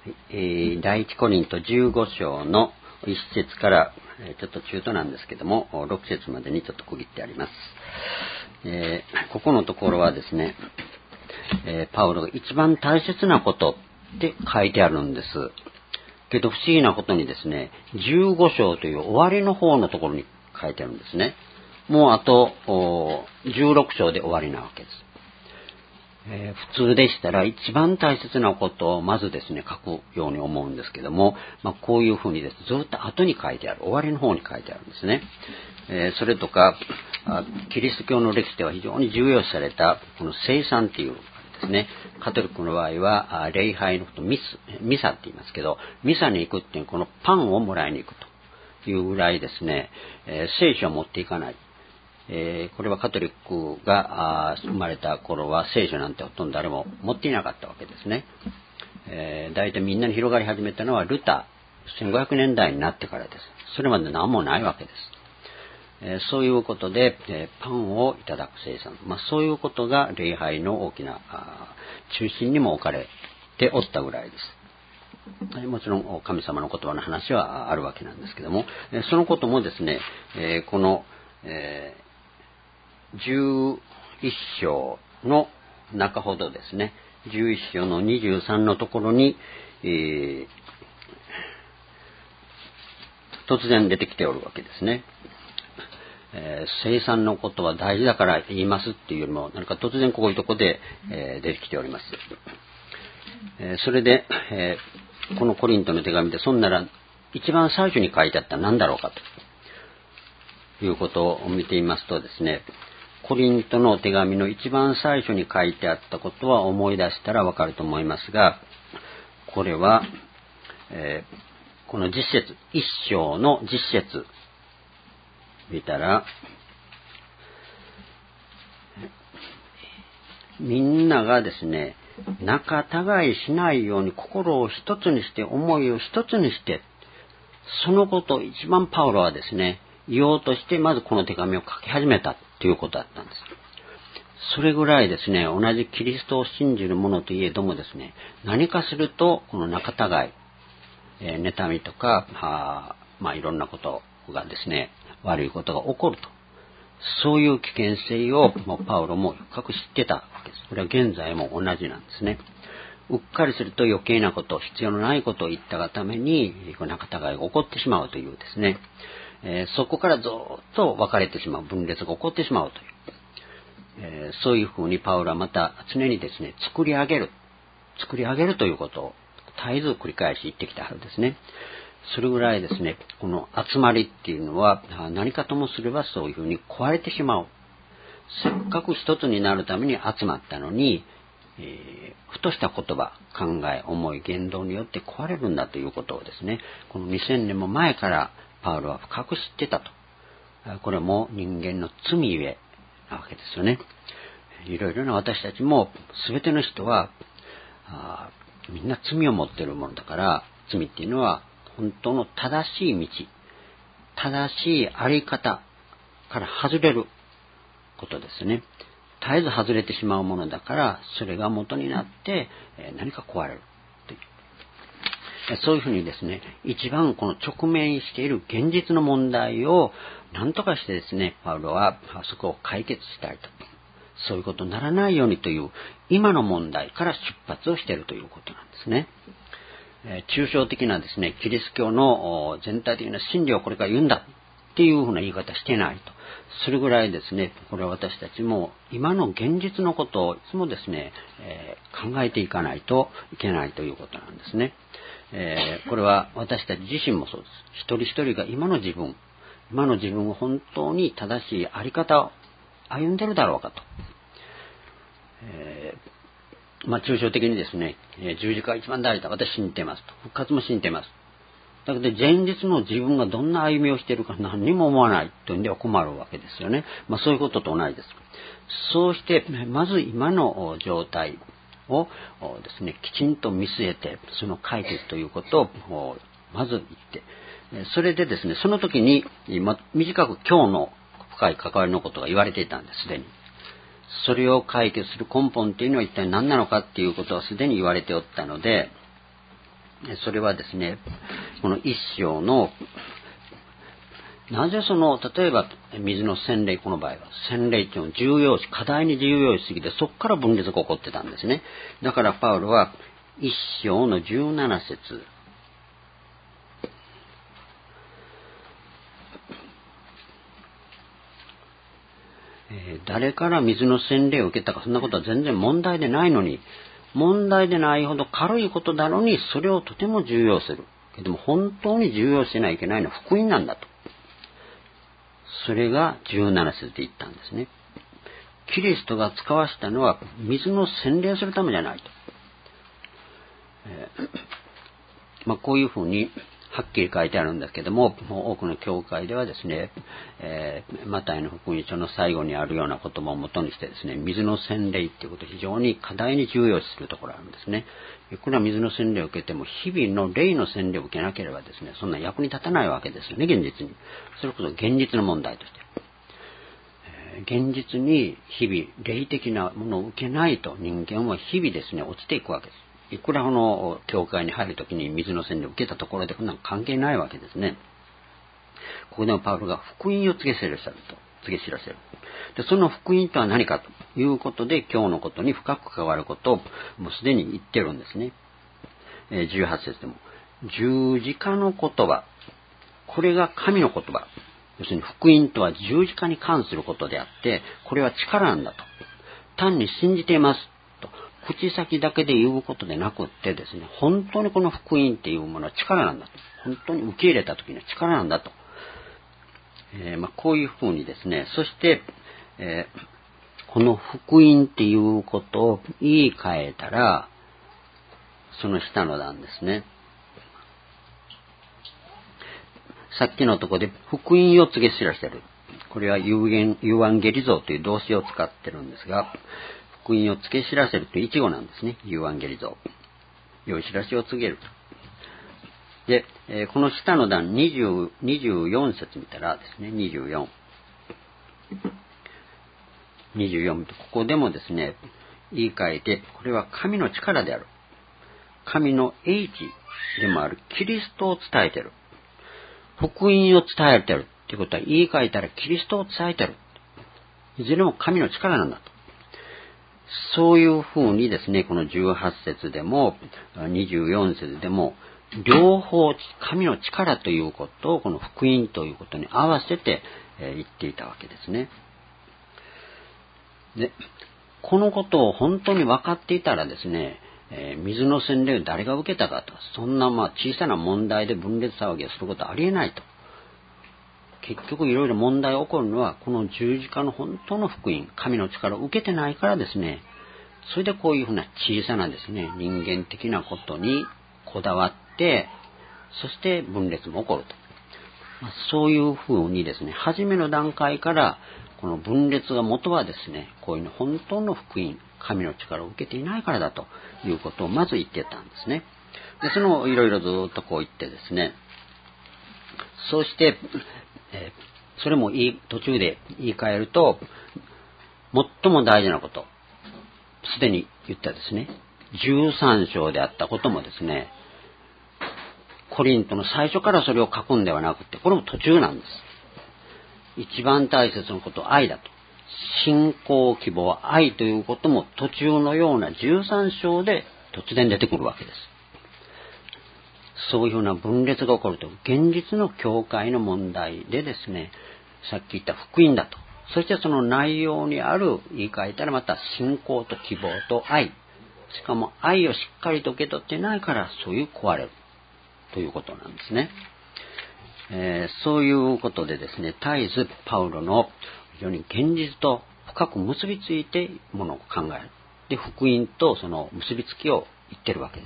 第一コリント15章の1節からちょっと中途なんですけども6節までにちょっと区切ってあります。ここのところはですね、パウロが一番大切なことって書いてあるんです。けど不思議なことにですね、15章という終わりの方のところに書いてあるんですね。もうあと16章で終わりなわけです。普通でしたら一番大切なことをまずですね書くように思うんですけども、こういうふうにですずっと後に書いてある、終わりの方に書いてあるんですね。それとかキリスト教の歴史では非常に重要視されたこの聖餐っていうですね、カトリックの場合は礼拝のことミサって言いますけど、ミサに行くっていうこのパンをもらいに行くというぐらいですね、聖書を持っていかない。これはカトリックが生まれた頃は聖書なんてほとんど誰も持っていなかったわけですね。大体みんなに広がり始めたのはルター1500年代になってからです。それまで何もないわけです。そういうことで、パンをいただく聖餐、そういうことが礼拝の大きな中心にも置かれておったぐらいです。もちろん神様の言葉の話はあるわけなんですけども、そのこともですね、この、11章の中ほどですね、11章の23のところに、突然出てきておるわけですね。聖餐のことは大事だから言いますっていうよりも、なんか突然こういうところで、出てきております。それで、このコリントの手紙でそんなら一番最初に書いてあったら何だろうかということを見ていますとですね、コリントの手紙の一番最初に書いてあったことは思い出したらわかると思いますが、これは、この実節、一章の実節見たら、みんながですね、仲違いしないように心を一つにして、思いを一つにして、そのことを一番パウロはですね、言おうとしてまずこの手紙を書き始めたということだったんです。それぐらいですね、同じキリストを信じる者といえどもですね、何かするとこの仲違い、妬みとかいろんなことがですね、悪いことが起こると、そういう危険性をパウロも深く知ってたわけです。これは現在も同じなんですね。うっかりすると余計なこと、必要のないことを言ったがために仲違いが起こってしまうというですね、そこからずっと分かれてしまう、分裂が起こってしまうという、そういうふうにパウロはまた常にですね、作り上げるということを絶えず繰り返し言ってきたはずですね。それぐらいですね、この集まりっていうのは何かともすればそういうふうに壊れてしまう。せっかく一つになるために集まったのに、ふとした言葉、考え、思い、言動によって壊れるんだということをですね、この2000年も前からパウロは深く知ってたと。これも人間の罪ゆえなわけですよね。いろいろな私たちも全ての人はみんな罪を持っているものだから、罪っていうのは本当の正しい道、正しいあり方から外れることですね。絶えず外れてしまうものだから、それが元になって何か壊れるという、そういうふうにですね、一番この直面している現実の問題を何とかしてですね、パウロはそこを解決したいと、そういうことにならないようにという今の問題から出発をしているということなんですね。抽象的なですね、キリスト教の全体的な真理をこれから言うんだっていうふうな言い方してないと。それぐらいですね、これは私たちも今の現実のことをいつもですね、考えていかないといけないということなんですね。これは私たち自身もそうです。一人一人が今の自分を本当に正しいあり方を歩んでるだろうかと。抽象的にですね、十字架が一番大事だ、私信じていますと、復活も信じています。だけど現実の自分がどんな歩みをしているか何にも思わないというんでは困るわけですよね。そういうことと同じです。そうしてまず今の状態をですね、きちんと見据えて、その解決ということをまず言って、それでですね、その時に短く今日の深い関わりのことが言われていたんです、すでに。それを解決する根本というのは一体何なのかっていうことはすでに言われておったので、 それはですね、この一章の、なぜ例えば水の洗礼、この場合は、洗礼っていうのを重要視、課題に重要視しすぎて、そこから分裂が起こってたんですね。だからパウロは、一章の17節、誰から水の洗礼を受けたか、そんなことは全然問題でないのに、問題でないほど軽いことなのに、それをとても重要する。でも本当に重要しないといけないのは福音なんだと。それが17節で言ったんですね。キリストが使わしたのは水の洗礼するためじゃないと。こういうふうにはっきり書いてあるんだけども、多くの教会ではですね、マタイの福音書の最後にあるような言葉をもとにしてですね、水の洗礼っていうことを非常に課題に重要視するところがあるんですね。いくら水の洗礼を受けても、日々の霊の洗礼を受けなければですね、そんな役に立たないわけですよね、現実に。それこそ現実の問題として。現実に日々霊的なものを受けないと人間は日々ですね、落ちていくわけです。いくら教会に入るときに水の洗礼を受けたところでこんなの関係ないわけですね。ここでもパウロが福音を告げ知らせると。で、その福音とは何かということで、今日のことに深く関わることをもうすでに言ってるんですね。18節でも。十字架の言葉。これが神の言葉。要するに福音とは十字架に関することであって、これは力なんだと。単に信じていますと。口先だけで言うことでなくってですね、本当にこの福音っていうものは力なんだと。本当に受け入れた時には力なんだと。こういうふうにですね、そして、この福音っていうことを言い換えたら、その下の段ですね。さっきのところで福音を告げ知らせる。これはユーアンゲリゾーという動詞を使ってるんですが、福音を告げ知らせるという一語なんですね。ユーアンゲリゾー。良い知らせを告げる。で、この下の段24節見たらですね、24とここでもですね、言い換えて、これは神の力である。神の英知でもあるキリストを伝えている。福音を伝えているということは言い換えたらキリストを伝えている。いずれも神の力なんだと。そういうふうにですね、この18節でも24節でも両方神の力ということをこの福音ということに合わせて言っていたわけですね。で、このことを本当に分かっていたらですね、水の洗礼を誰が受けたかと、そんな小さな問題で分裂騒ぎをすることはありえないと。結局いろいろ問題が起こるのはこの十字架の本当の福音、神の力を受けてないからですね。それでこういうふうな小さなですね、人間的なことにこだわって、そして分裂も起こると。そういうふうにですね、初めの段階からこの分裂が元はですね、こういう本当の福音、神の力を受けていないからだということをまず言ってたんですね。で、そのいろいろずっとこう言ってですね、そして、それも途中で言い換えると、最も大事なこと、すでに言ったですね、13章であったこともですね、コリントの最初からそれを書くんではなくて、これも途中なんです。一番大切なことは愛だと。信仰希望は愛ということも途中のような13章で突然出てくるわけです。そういうふうな分裂が起こると、現実の教会の問題でですね、さっき言った福音だと。そしてその内容にある、言い換えたらまた信仰と希望と愛。しかも愛をしっかりと受け取ってないから、そういう壊れるということなんですね。そういうことでですね、絶えずパウロの非常に現実と深く結びついてものを考える。で、福音とその結びつきを言ってるわけです。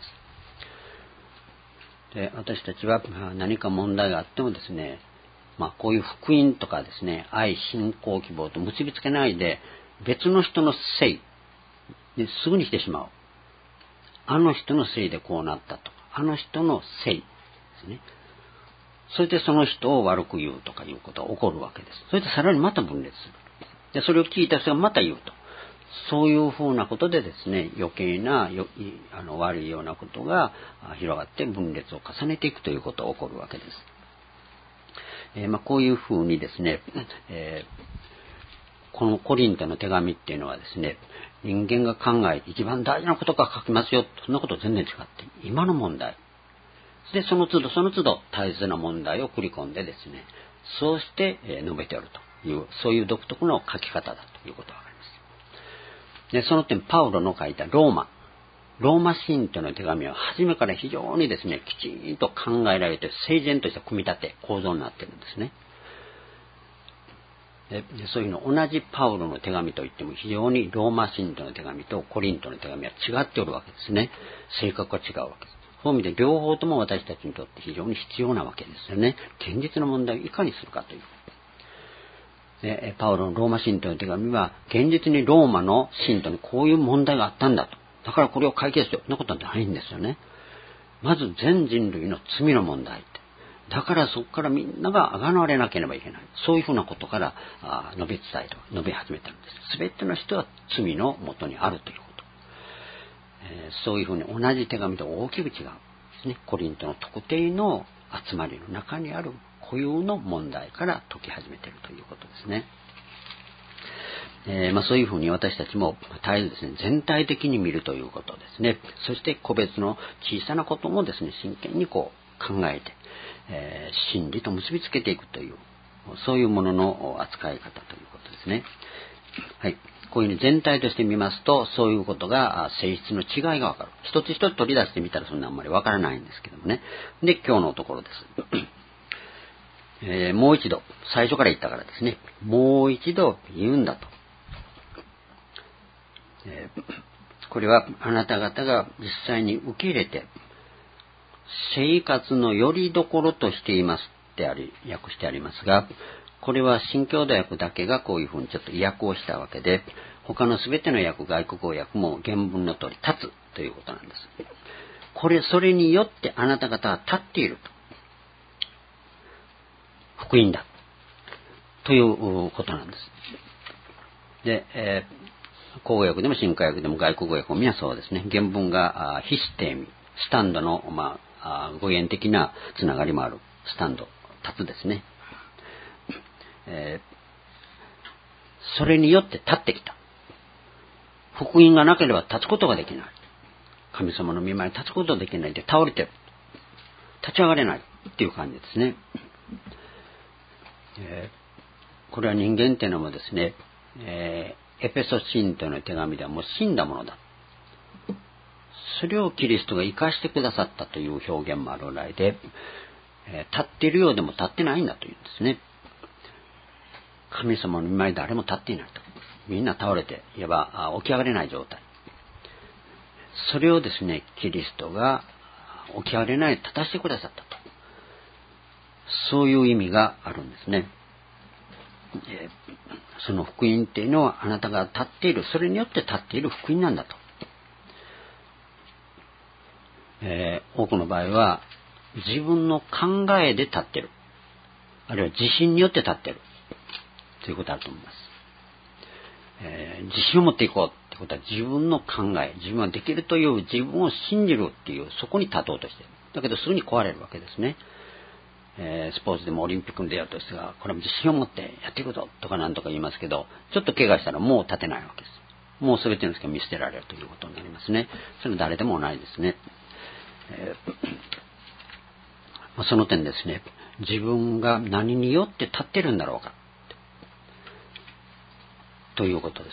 で、私たちは何か問題があってもですね、こういう福音とかですね、愛、信仰、希望と結びつけないで、別の人のせいですぐにしてしまう。あの人のせいでこうなったと。あの人のせいですね。それでその人を悪く言うとかいうことが起こるわけです。それでさらにまた分裂する。で、それを聞いた人がまた言うと。 そういうふうなことでですね、余計な悪いようなことが広がって分裂を重ねていくということが起こるわけです。こういうふうにですね、このコリントの手紙っていうのはですね、人間が考えて一番大事なことが書きますよ。そんなこと全然違って、今の問題。で、その都度大切な問題を繰り込んでですね、そうして述べておるという、そういう独特の書き方だということがわかります。で、その点、パウロの書いたローマ信徒の手紙は初めから非常にですね、きちんと考えられて、整然とした組み立て、構造になっているんですね。でそういうの同じパウロの手紙といっても非常にローマ信徒の手紙とコリントの手紙は違っておるわけですね。性格は違うわけです。そういう意味で両方とも私たちにとって非常に必要なわけですよね。現実の問題をいかにするかという。でパウロのローマ信徒の手紙は現実にローマの信徒にこういう問題があったんだと。だからこれを解決しよう。そんなことはないんですよね。まず全人類の罪の問題って。だからそこからみんなが贖われなければいけない。そういうふうなことから述べ始めたんです。すべての人は罪のもとにあるということ。そういうふうに同じ手紙と大きく違うんですね。コリントの特定の集まりの中にある固有の問題から解き始めているということですね。そういうふうに私たちも絶えずですね、全体的に見るということですね。そして個別の小さなこともですね、真剣に考えて、真理と結びつけていくという、そういうものの扱い方ということですね。はい。こういうふうに全体として見ますと、そういうことが性質の違いがわかる。一つ一つ取り出してみたらそんなあんまりわからないんですけどもね。で、今日のところです。もう一度、最初から言ったからですね、もう一度言うんだと。これはあなた方が実際に受け入れて生活の拠り所としていますって訳してありますが、これは新共同訳だけがこういうふうにちょっと訳をしたわけで、他の全ての訳、外国語訳も原文の通り立つということなんです。それによってあなた方は立っていると。福音だということなんです。で、口語訳でも新化訳でも外国語訳も皆そうですね。原文がヒステーミ、スタンドの、語源的なつながりもあるスタンド、立つですね。それによって立ってきた。福音がなければ立つことができない。神様の御前に立つことができないで倒れてる。立ち上がれないっていう感じですね。これは人間っていうのもですね、エペソ信徒の手紙ではもう死んだものだ。それをキリストが生かしてくださったという表現もあるぐらいで、立っているようでも立ってないんだというんですね。神様の御前に誰も立っていないと。みんな倒れて、いわば起き上がれない状態。それをですね、キリストが起き上がれない、立たせてくださったと。そういう意味があるんですね。その福音っていうのはあなたが立っている、それによって立っている福音なんだと。多くの場合は自分の考えで立っている。あるいは自信によって立っている。ということだと思います。自信を持っていこうってことは自分の考え、自分はできるという自分を信じるっていう、そこに立とうとしている。だけどすぐに壊れるわけですね。スポーツでもオリンピックに出ようとしては、これも自信を持ってやっていくぞとかなんとか言いますけど、ちょっと怪我したらもう立てないわけです。もう全ての人が見捨てられるということになりますね。それは誰でも同じですね。その点ですね、自分が何によって立ってるんだろうかということです。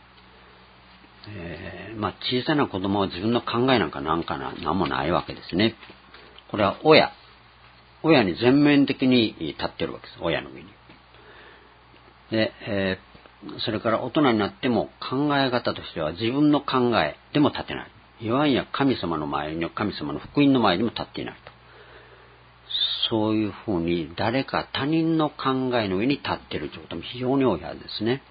小さな子供は自分の考えなんもないわけですね。これは親に全面的に立ってるわけです。親の上に。で、それから大人になっても考え方としては自分の考えでも立てない。いわゆる神様の前に、神様の福音の前にも立っていないと。そういうふうに誰か他人の考えの上に立っているということも非常に多いはずですね。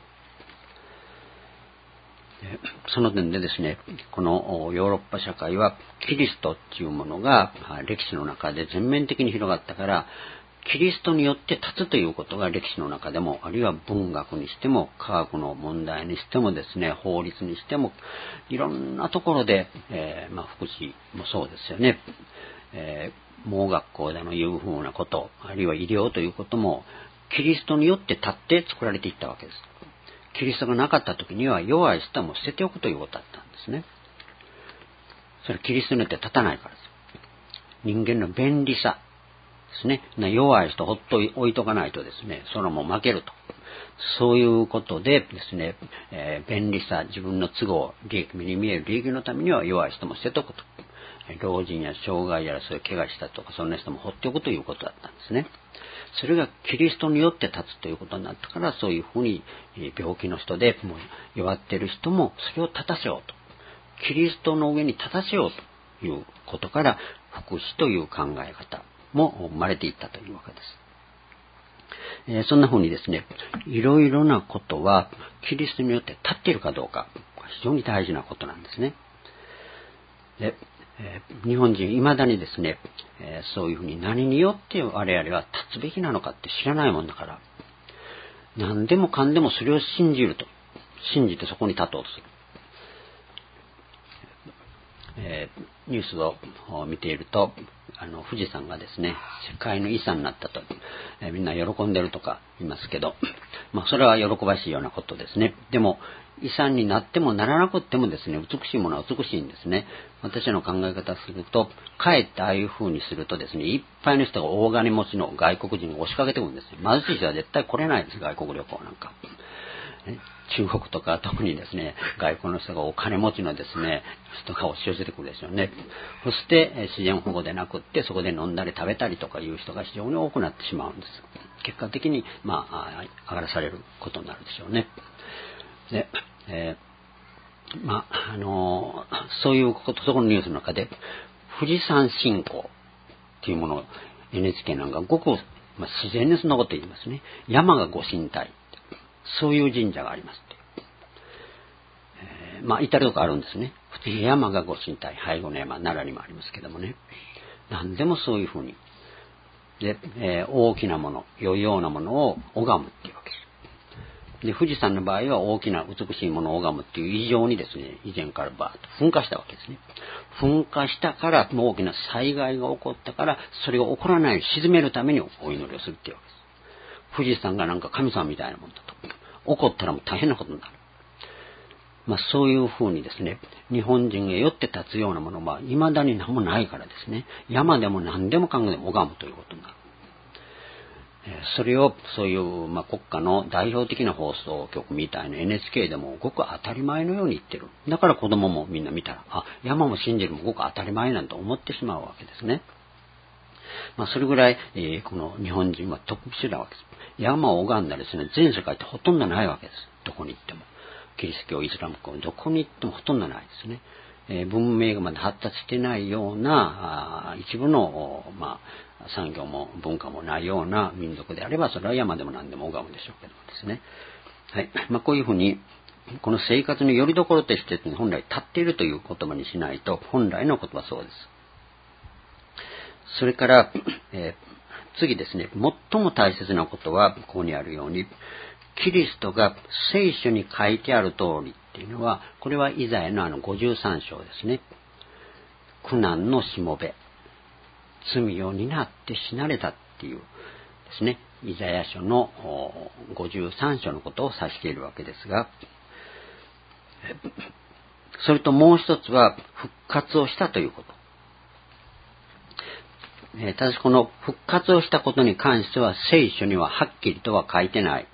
その点でですね、このヨーロッパ社会はキリストっていうものが歴史の中で全面的に広がったから、 キリストによって立つということが歴史の中でも、あるいは文学にしても、科学の問題にしてもですね、法律にしても、いろんなところで、福祉もそうですよね。盲学校でのいうふうなこと、あるいは医療ということも、キリストによって立って作られていったわけです。キリストがなかった時には弱い人も捨てておくということだったんですね。それはキリストによって立たないからです。人間の便利さですね。弱い人ほっと置いとかないとですね、それはもう負けると。そういうことでですね、便利さ、自分の都合、目に見える利益のためには弱い人も捨てとくと。老人や障害やらそういう怪我したとかそんな人も放っておくということだったんですね。それがキリストによって立つということになったから、そういうふうに病気の人でもう弱っている人もそれを立たせようと。キリストの上に立たせようということから、福祉という考え方も生まれていったというわけです。そんなふうにですね、いろいろなことはキリストによって立っているかどうか、非常に大事なことなんですね。で日本人未だにですね、そういうふうに何によって我々は立つべきなのかって知らないもんだから、何でもかんでもそれを信じると、信じてそこに立とうとする。ニュースを見ていると、富士山がですね、世界の遺産になったと、みんな喜んでるとか言いますけど、それは喜ばしいようなことですね。でも遺産になってもならなくってもですね、美しいものは美しいんですね。私の考え方すると、かえってああいう風にするとですね、いっぱいの人が大金持ちの外国人が押しかけてくるんです。貧しい人は絶対来れないです、外国旅行なんか。中国とか特にですね、外国の人がお金持ちのですね、人が押し寄せてくるでしょうね。そして自然保護でなくってそこで飲んだり食べたりとかいう人が非常に多くなってしまうんです。結果的に上がらされることになるでしょうね。で、そういうこと、そこのニュースの中で富士山信仰っていうものを NHK なんかごく、自然にそんなこと言いますね。山がご神体、そういう神社がありますって。至るとこあるんですね。普通に山がご神体、背後の山、奈良にもありますけどもね。何でもそういうふうに。で、大きなもの、良いようなものを拝むっていうわけです。で、富士山の場合は大きな美しいものを拝むっていう異常にですね、以前からバーッと噴火したわけですね。噴火したから大きな災害が起こったから、それが起こらないように鎮めるためにお祈りをするっていうわけです。富士山がなんか神様みたいなもんだと。起こったらもう大変なことになる。そういうふうにですね、日本人がよって立つようなものは未だに何もないからですね、山でも何でもかんでも拝むということになる。それをそういう、国家の代表的な放送局みたいな NHK でもごく当たり前のように言ってる。だから子供もみんな見たら、山も信じるもごく当たり前なんて思ってしまうわけですね。それぐらい、この日本人は特殊なわけです。山を拝んだですね、全世界ってほとんどないわけです。どこに行っても。キリスト教、イスラム教、どこに行ってもほとんどないですね。文明がまだ発達してないような一部の、産業も文化もないような民族であれば、それは山でも何でも拝むでしょうけどもですね。はい。こういうふうに、この生活の拠り所として本来立っているという言葉にしないと、本来の言葉はそうです。それから、次ですね、最も大切なことは、ここにあるように、キリストが聖書に書いてある通りっていうのは、これはイザヤの53章ですね。苦難のしもべ、罪を担って死なれたっていうですね、イザヤ書の53章のことを指しているわけですが、それともう一つは復活をしたということ。ただしこの復活をしたことに関しては聖書にははっきりとは書いてないです。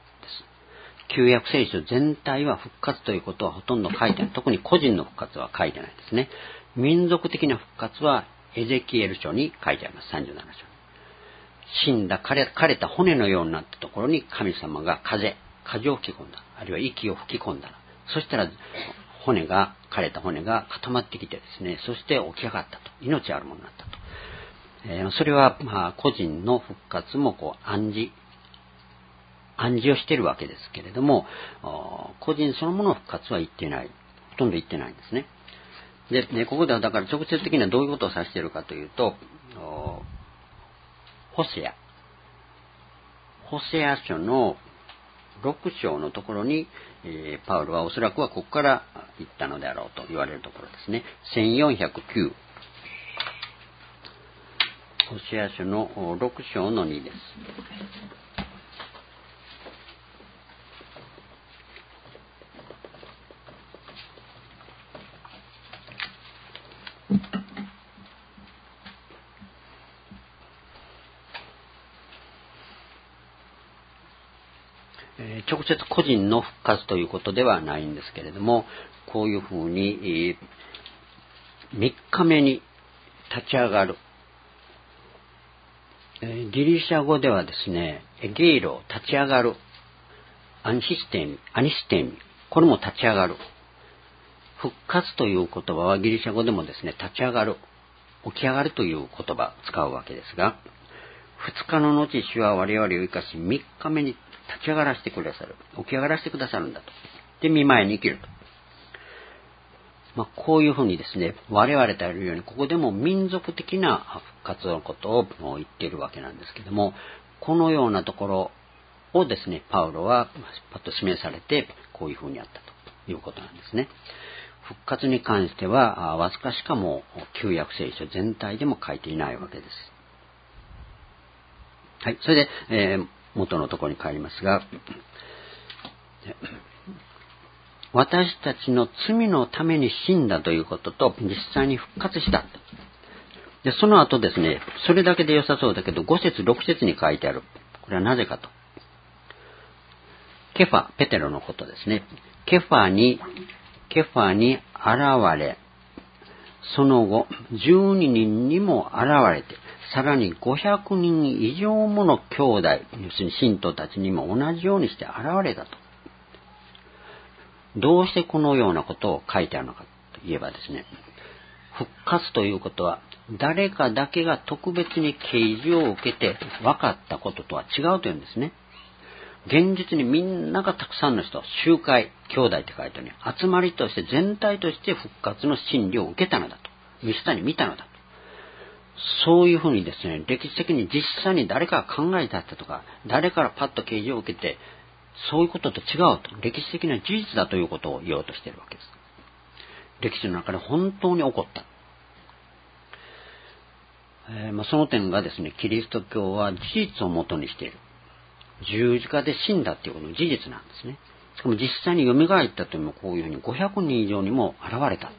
旧約聖書全体は復活ということはほとんど書いてない。特に個人の復活は書いてないですね。民族的な復活はエゼキエル書に書いてあります。37章。死んだ枯れた骨のようになったところに神様が風を吹き込んだ。あるいは息を吹き込んだ。そしたら枯れた骨が固まってきてですね、そして起き上がったと。命あるものになったと。それは個人の復活も暗示をしているわけですけれども、個人そのものの復活は言ってない。ほとんど言ってないんですね。で、ここではだから直接的にはどういうことを指しているかというと、ホセアホセア書の6章のところに、パウロはおそらくはここから行ったのであろうと言われるところですね。1409。ホセア書の6章の2です。直接個人の復活ということではないんですけれども、こういうふうに3日目に立ち上がる。ギリシャ語ではですね、ゲイロ、立ち上がる。アニステミ、これも立ち上がる。復活という言葉はギリシャ語でもですね、立ち上がる、起き上がるという言葉を使うわけですが、2日の後主は我々を生かし3日目に立ち上がらせてくださる。起き上がらせてくださるんだと。で、見舞いに生きると。こういうふうにですね、我々とやるように、ここでも民族的な復活のことを言っているわけなんですけども、このようなところをですね、パウロはパッと示されて、こういうふうにやったということなんですね。復活に関しては、わずかしかも旧約聖書全体でも書いていないわけです。はい、それで、元のところに帰りますが、私たちの罪のために死んだということと、実際に復活した。で、その後ですね、それだけで良さそうだけど、5節、6節に書いてある。これはなぜかと。ケファ、ペテロのことですね。ケファに現れ、その後、12人にも現れて、さらに500人以上もの兄弟、要するに信徒たちにも同じようにして現れたと。どうしてこのようなことを書いてあるのかといえばですね、復活ということは、誰かだけが特別に啓示を受けて分かったこととは違うというんですね。現実にみんながたくさんの人、集会、兄弟って書いてあるように、集まりとして全体として復活の真理を受けたのだと。見たのだと。そういうふうにですね、歴史的に実際に誰かが考えたとか、誰からパッと啓示を受けて、そういうことと違うと。歴史的な事実だということを言おうとしているわけです。歴史の中で本当に起こった。その点がですね、キリスト教は事実をもとにしている。十字架で死んだっていうことの事実なんですね。しかも実際に蘇ったというのもこういうふうに500人以上にも現れたって。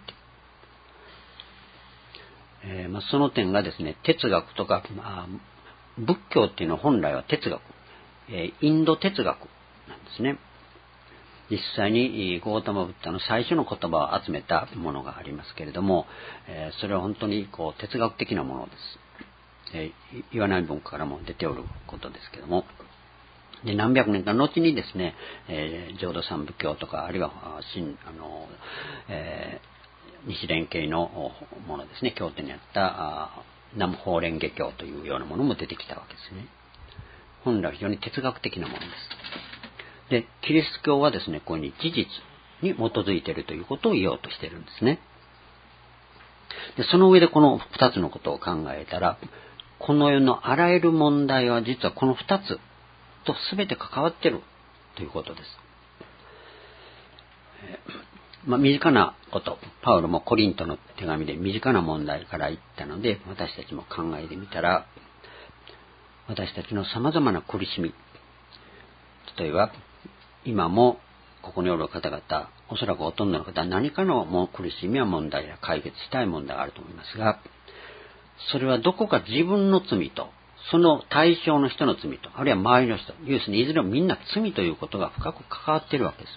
その点がですね、哲学とか、仏教っていうのは本来は哲学、インド哲学なんですね。実際にゴータマ・ブッダの最初の言葉を集めたものがありますけれども、それは本当に哲学的なものです。岩波文化からも出ておることですけれども、で何百年か後にですね、浄土三部教とかあるいは日蓮系のものですね、経典にあった南無法蓮華経というようなものも出てきたわけですね。本来は非常に哲学的なものです。で、キリスト教はですね、こういうふうに事実に基づいているということを言おうとしているんですね。で、その上でこの2つのことを考えたら、この世のあらゆる問題は実はこの2つと全て関わっているということです。身近なこと、パウロもコリントの手紙で身近な問題から言ったので、私たちも考えてみたら、私たちの様々な苦しみ、例えば今もここにおる方々、おそらくほとんどの方は何かの苦しみや問題や解決したい問題があると思いますが、それはどこか自分の罪と、その対象の人の罪と、あるいは周りの人、要するにいずれもみんな罪ということが深く関わっているわけです。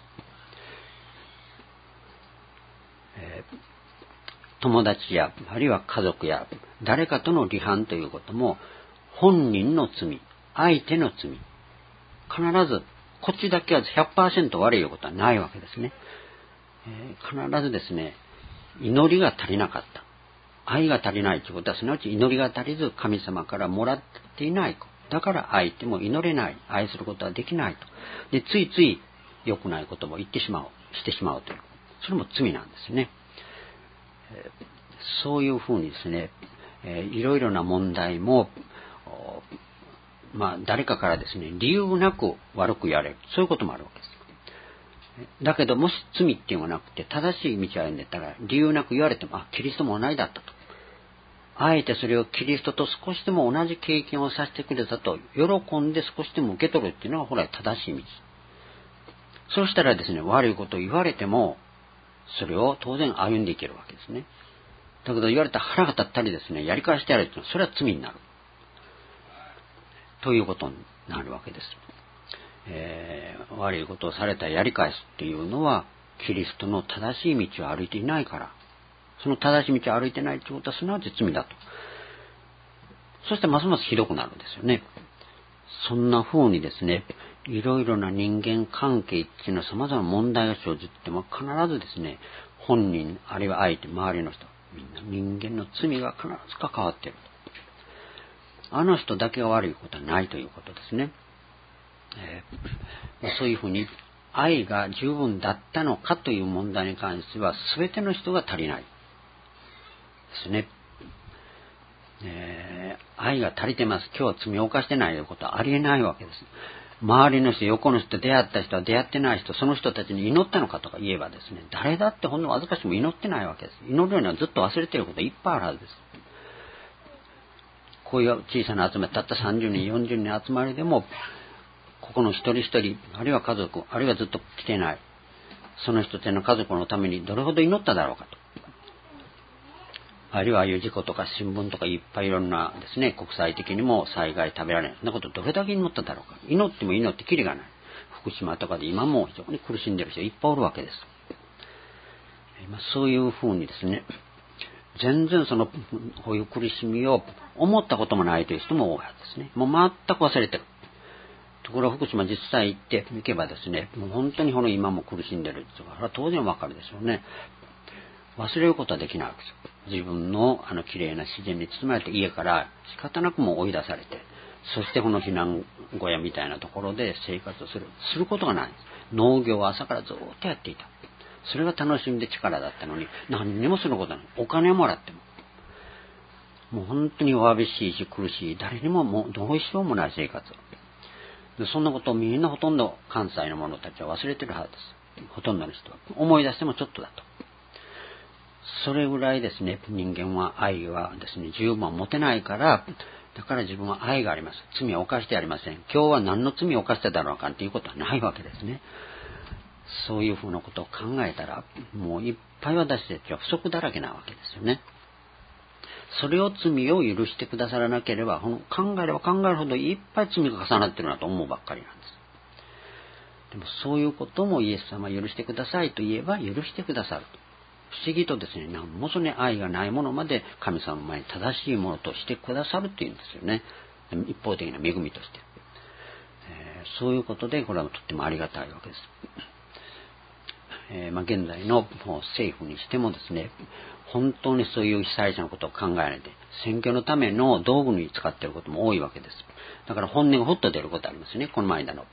友達や、あるいは家族や、誰かとの離反ということも、本人の罪、相手の罪、必ず、こっちだけは 100% 悪いことはないわけですね。必ずですね、祈りが足りなかった。愛が足りないということは、すなわち祈りが足りず神様からもらっていない。だから相手も祈れない。愛することはできないと。で、ついつい良くないこともしてしまうという。それも罪なんですね。そういうふうにですね、いろいろな問題も誰かからですね、理由なく悪く言われる。そういうこともあるわけです。だけど、もし罪っていうのがなくて、正しい道を歩んでたら、理由なく言われても、キリストも同じだったと。あえてそれをキリストと少しでも同じ経験をさせてくれたと、喜んで少しでも受け取るっていうのが、正しい道。そうしたらですね、悪いことを言われても、それを当然歩んでいけるわけですね。だけど言われたら腹が立ったりですね、やり返してやるっていうのは、それは罪になる。ということになるわけです。悪いことをされたらやり返すっていうのは、キリストの正しい道を歩いていないから、その正しい道を歩いてないということはすなわち罪だと。そしてますますひどくなるんですよね。そんな風にですね、いろいろな人間関係っていうのは様々な問題が生じても必ずですね、本人、あるいは相手、周りの人、みんな人間の罪が必ず関わっている。あの人だけが悪いことはないということですね。そういうふうに愛が十分だったのかという問題に関しては全ての人が足りないですね。愛が足りてます。今日は罪を犯してないということはありえないわけです。周りの人、横の人、出会った人は出会ってない人、その人たちに祈ったのかとか言えばですね、誰だってほんのわずかしも祈ってないわけです。祈るようにはずっと忘れていることいっぱいあるはずです。こういう小さな集まり、たった30人、40人集まりでも、ここの一人一人、あるいは家族、あるいはずっと来てない、その人たちの家族のためにどれほど祈っただろうかと。あるいはああいう事故とか新聞とかいっぱいいろんなですね、国際的にも災害食べられない。そんなことどれだけ祈っただろうか。祈っても祈ってきりがない。福島とかで今も非常に苦しんでいる人いっぱいおるわけです。そういうふうにですね、全然こういう苦しみを思ったこともないという人も多いですね。もう全く忘れてる。ところが福島実際行っていけばですね、もう本当に今も苦しんでる人が当然わかるでしょうね。忘れることはできないわけですよ。自分の綺麗な自然に包まれて家から仕方なくも追い出されて、そしてこの避難小屋みたいなところで生活をすることがない。農業は朝からずっとやっていた。それが楽しみで力だったのに、何にもすることない。お金をもらっても。もう本当にわびしいし苦しい。誰にももうどうしようもない生活。でそんなことをみんなほとんど関西の者たちは忘れてるはずです。ほとんどの人は。思い出してもちょっとだと。それぐらいですね、人間は愛はですね、十分持てないから、だから自分は愛があります。罪を犯してありません。今日は何の罪を犯しただろうかっていうことはないわけですね。そういうふうなことを考えたら、もういっぱい私たちは不足だらけなわけですよね。それを罪を許してくださらなければ、考えれば考えるほどいっぱい罪が重なってるなと思うばっかりなんです。でもそういうこともイエス様は許してくださいと言えば許してくださると。不思議とですね、何もそれ愛がないものまで神様の前に正しいものとしてくださるっていうんですよね。一方的な恵みとして。そういうことでこれはとってもありがたいわけです。現在の政府にしてもですね、本当にそういう被災者のことを考えないで、選挙のための道具に使っていることも多いわけです。だから本音がふっと出ることありますね。この間の、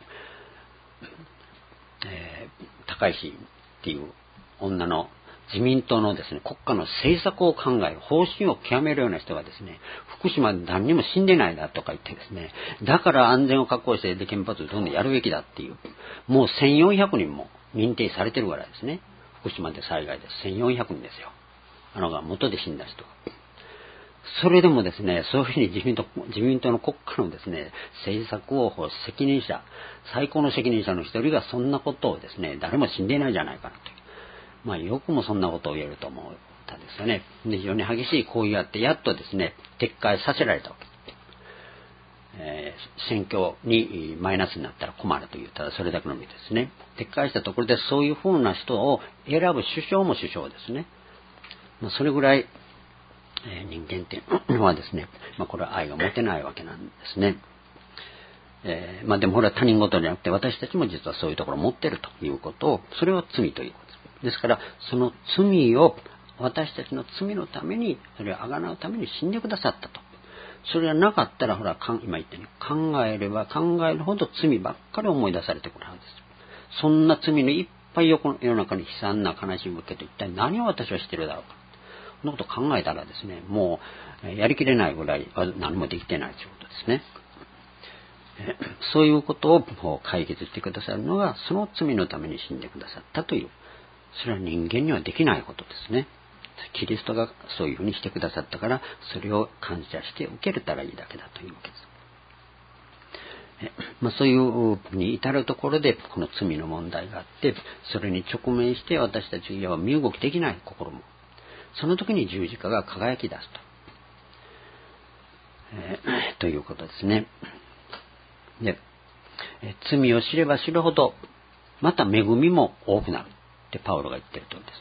高石っていう女の自民党のですね、国家の政策を考える、方針を極めるような人がですね、福島で何にも死んでないだとか言ってですね、だから安全を確保してで原発をどんどんやるべきだっていう、もう1400人も認定されてるからですね、福島で災害で1400人ですよ。が元で死んだ人。それでもですね、そういうふうに自民党の国家のですね、政策を責任者、最高の責任者の一人がそんなことをですね、誰も死んでいないじゃないかなという。よくもそんなことを言えると思ったんですよね。で、非常に激しい行為があって、やっとですね、撤回させられたわけです。選挙にマイナスになったら困るという、ただそれだけの意味ですね。撤回したところでそういうふうな人を選ぶ首相も首相ですね。それぐらい、人間っていうのはですね、これは愛が持てないわけなんですね。でもこれは他人事ではなくて、私たちも実はそういうところを持っているということを、それは罪ということです。ですから、その罪を、私たちの罪のために、それをあがなうために死んでくださったと。それがなかったら、今言ったように、考えれば考えるほど罪ばっかり思い出されてくるはずです。そんな罪のいっぱい世の中に悲惨な悲しみを受けて、一体何を私はしているだろうか。そのことを考えたらですね、もうやりきれないぐらい何もできてないということですね。 そういうことを解決してくださるのが、その罪のために死んでくださったという、それは人間にはできないことですね。キリストがそういうふうにしてくださったから、それを感謝して受けれたらいいだけだというわけです。そういうに至るところでこの罪の問題があって、それに直面して私たちは身動きできない心も、その時に十字架が輝き出すということですね。で、罪を知れば知るほどまた恵みも多くなるってパウロが言っている通りです。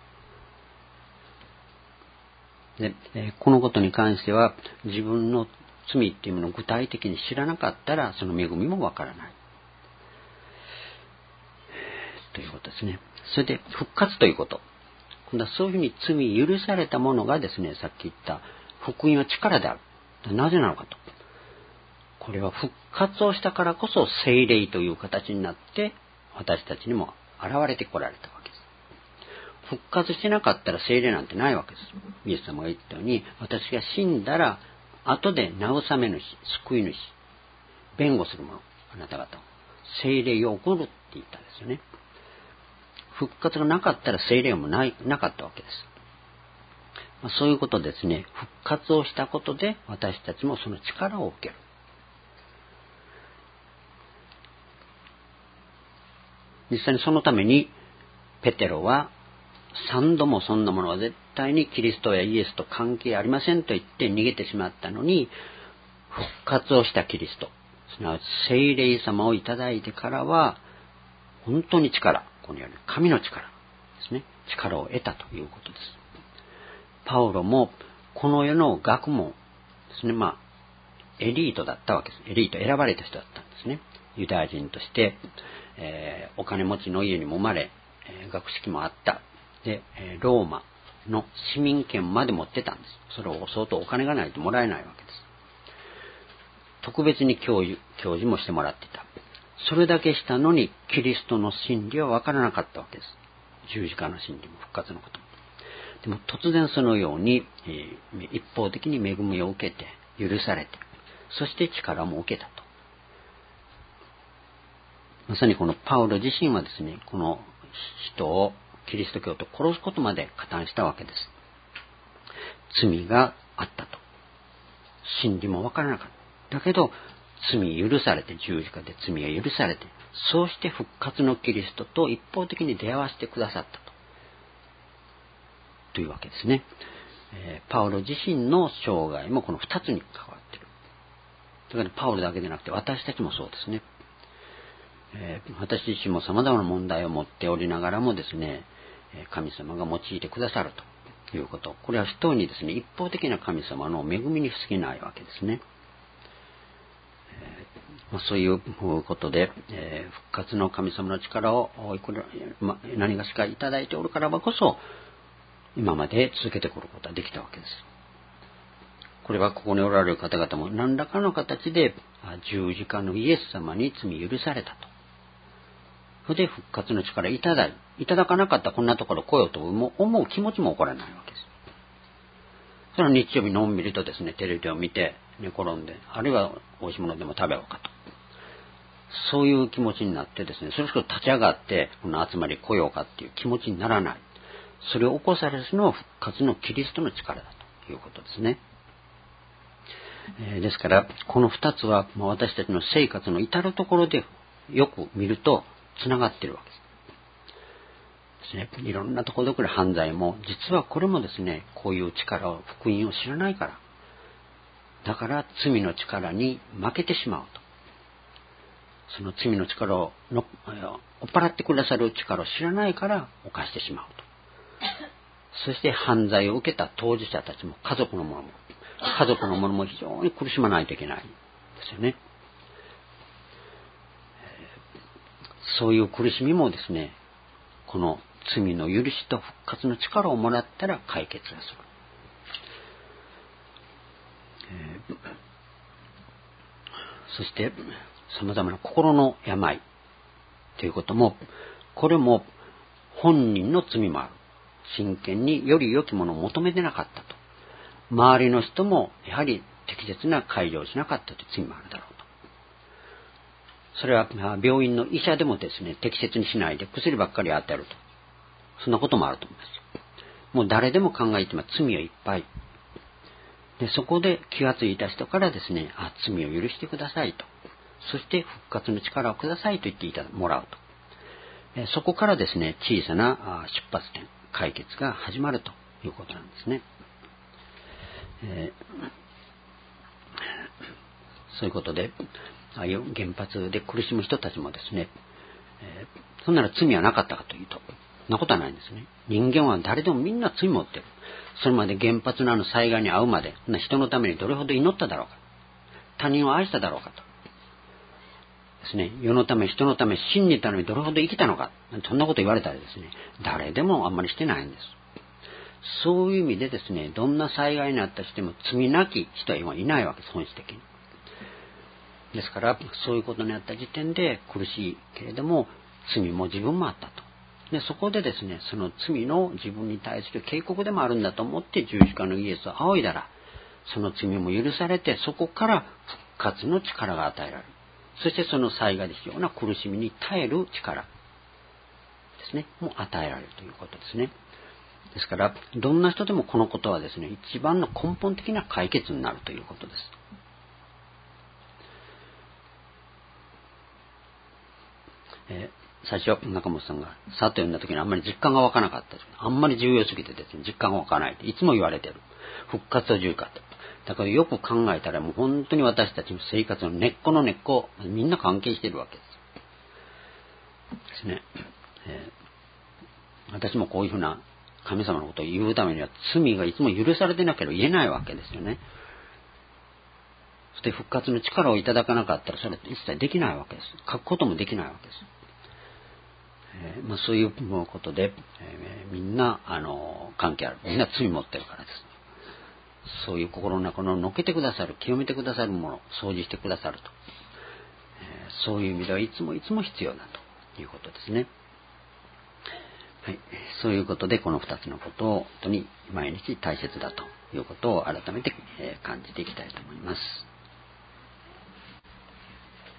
で、このことに関しては自分の罪っていうものを具体的に知らなかったらその恵みもわからないということですね。それで復活ということ、今度はそういうふうに罪許されたものがですね、さっき言った福音は力である。なぜなのかと、これは復活をしたからこそ聖霊という形になって私たちにも現れてこられたわけです。復活してなかったら聖霊なんてないわけです。イエス様が言ったように、私が死んだら後で慰め主、救い主、弁護する者、あなた方を聖霊を送るって言ったんですよね。復活がなかったら聖霊もなかったわけです。そういうことですね。復活をしたことで私たちもその力を受ける。実際にそのためにペテロは3度もそんなものは絶対にキリストやイエスと関係ありませんと言って逃げてしまったのに、復活をしたキリスト、すなわち聖霊様をいただいてからは本当に力、このように神の力ですね、力を得たということです。パウロもこの世の学問ですね、エリートだったわけです。エリート、選ばれた人だったんですね。ユダヤ人として、お金持ちの家にも生まれ、学識もあった。で、ローマの市民権まで持ってたんです。それを相当お金がないともらえないわけです。特別に教授もしてもらってた。それだけしたのにキリストの真理は分からなかったわけです。十字架の真理も復活のことも。でも突然そのように、一方的に恵みを受けて許されて、そして力も受けたと。まさにこのパウロ自身はですね、この人をキリスト教と殺すことまで加担したわけです。罪があったと。真理もわからなかった。だけど罪許されて、十字架で罪が許されて、そうして復活のキリストと一方的に出会わせてくださったというわけですね。パウロ自身の生涯もこの二つに関わっている。だからパウロだけでなくて私たちもそうですね。私自身も様々な問題を持っておりながらもですね、神様が用いてくださるということ。これは人にですね、一方的な神様の恵みに過ぎないわけですね。そういうことで、復活の神様の力を何がしかいただいておるからばこそ、今まで続けてくることができたわけです。これはここにおられる方々も何らかの形で十字架のイエス様に罪許されたと。それで復活の力いただかなかったらこんなところ来ようと思う気持ちも起こらないわけです。それは日曜日のんびりとですね、テレビを見て寝転んで、あるいは美味しいものでも食べようかと。そういう気持ちになってですね、それこそ立ち上がってこの集まり来ようかっていう気持ちにならない。それを起こされるのは復活のキリストの力だということですね。ですからこの二つは私たちの生活の至るところでよく見るとつながっているわけです。いろんなところで犯罪も実はこれもですね、こういう力を、福音を知らないから、だから罪の力に負けてしまうと。その罪の力を追っ払ってくださる力を知らないから犯してしまうと。そして犯罪を受けた当事者たちも家族の者も非常に苦しまないといけないんですよね。そういう苦しみもですね、この罪の許しと復活の力をもらったら解決がする。そして様々な心の病ということも、これも本人の罪もある。真剣により良きものを求めてなかったと。周りの人もやはり適切な介助をしなかったという罪もあるだろうと。 それは病院の医者でもですね、適切にしないで薬ばっかり与えると。そんなこともあると思います。もう誰でも考えても罪はいっぱい。で、そこで気がついた人からですね、罪を許してくださいと。そして復活の力をくださいと言ってもらうと。そこからですね、小さな出発点、解決が始まるということなんですね。そういうことで、ああいう原発で苦しむ人たちもですね、そんなら罪はなかったかというと、そんなことはないんですね。人間は誰でもみんな罪持ってる。それまで原発の災害に遭うまで、人のためにどれほど祈っただろうか。他人を愛しただろうかと。ですね、世のため、人のため、真にためにどれほど生きたのか。そんなこと言われたらですね、誰でもあんまりしてないんです。そういう意味でですね、どんな災害にあったとしても罪なき人は今いないわけです、本質的に。ですから、そういうことになった時点で苦しいけれども、罪も自分もあったと。で、そこでですね、その罪の自分に対する警告でもあるんだと思って十字架のイエスを仰いだら、その罪も許されて、そこから復活の力が与えられる。そしてその災害で必要な苦しみに耐える力ですね、も与えられるということですね。ですから、どんな人でもこのことはですね、一番の根本的な解決になるということです。最初、中本さんがさっと読んだ時にあんまり実感が湧かなかったです。あんまり重要すぎてですね、実感が湧かないっていつも言われている。復活を重要かと。だからよく考えたらもう本当に私たちの生活の根っこの根っこ、みんな関係しているわけです。ですね。私もこういうふうな神様のことを言うためには罪がいつも許されてなければ言えないわけですよね。そして復活の力をいただかなかったらそれ一切できないわけです。書くこともできないわけです。そういうことで、みんな関係ある。みんな罪持ってるからです。そういう心の中ののけてくださる、清めてくださるもの、掃除してくださると。そういう意味ではいつもいつも必要だということですね。はい、そういうことでこの2つのことを本当に毎日大切だということを改めて感じていきたいと思います。